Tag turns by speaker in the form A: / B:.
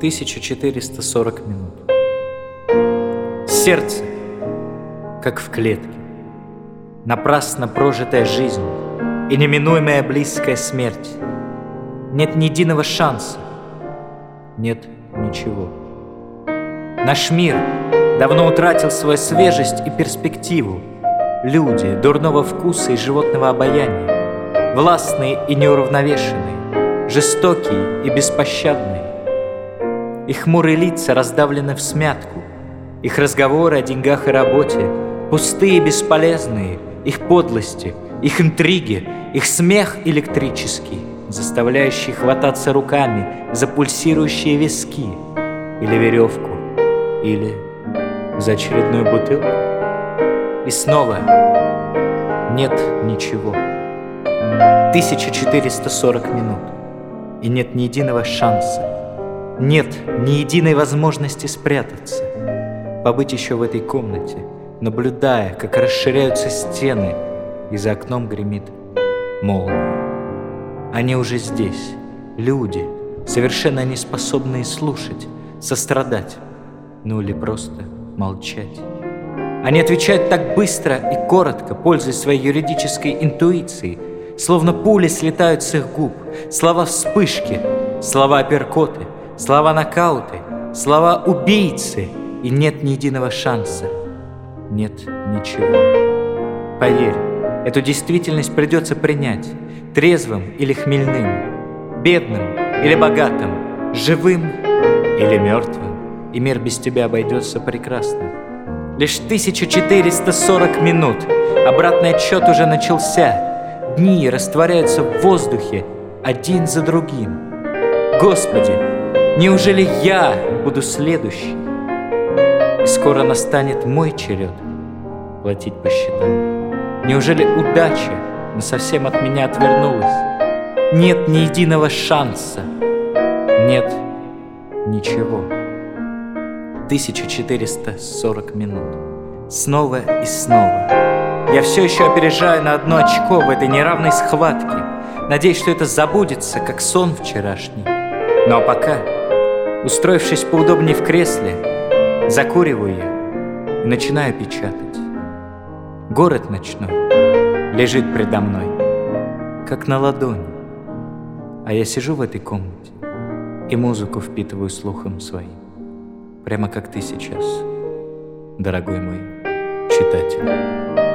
A: 1440 минут. Сердце, как в клетке, напрасно прожитая жизнь и неминуемая близкая смерть. Нет ни единого шанса, нет ничего. Наш мир давно утратил свою свежесть и перспективу. Люди дурного вкуса и животного обаяния, властные и неуравновешенные, жестокие и беспощадные. Их хмурые лица раздавлены всмятку, их разговоры о деньгах и работе пустые и бесполезные, их подлости, их интриги, их смех электрический, заставляющий хвататься руками за пульсирующие виски или веревку, или за очередную бутылку. И снова нет ничего. 1440 минут, и нет ни единого шанса. Нет ни единой возможности спрятаться, побыть еще в этой комнате, наблюдая, как расширяются стены, и за окном гремит молния. Они уже здесь, люди, совершенно не способные слушать, сострадать, ну или просто молчать. Они отвечают так быстро и коротко, пользуясь своей юридической интуицией, словно пули слетают с их губ, слова вспышки, слова апперкоты, слова нокауты, слова убийцы, и нет ни единого шанса, нет ничего. Поверь, эту действительность придется принять, трезвым или хмельным, бедным или богатым, живым или мертвым, и мир без тебя обойдется прекрасно. Лишь 1440 минут, обратный отсчет уже начался, дни растворяются в воздухе один за другим. Господи, неужели я буду следующий? И скоро настанет мой черед платить по счетам. Неужели удача совсем от меня отвернулась? Нет ни единого шанса, нет ничего. 1440 минут. Снова и снова. Я все еще опережаю на одно очко в этой неравной схватке. Надеюсь, что это забудется, как сон вчерашний. Ну а пока, устроившись поудобнее в кресле, закуриваю я и начинаю печатать. Город ночной лежит предо мной, как на ладони. А я сижу в этой комнате и музыку впитываю слухом своим. Прямо как ты сейчас, дорогой мой читатель.